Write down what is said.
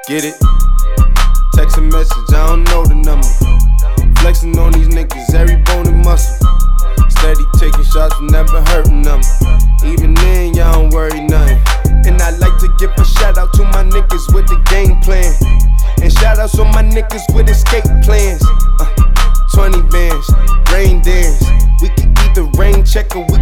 Get it? Text a message, I don't know the number. Flexing on these niggas, every bone and muscle. Steady taking shots, never hurting them. Even then, y'all don't worry nothing. And I like to give a shout out to my niggas with the game plan. And shout outs on my niggas with escape plans. 20 bands, rain dance. We can either rain check or we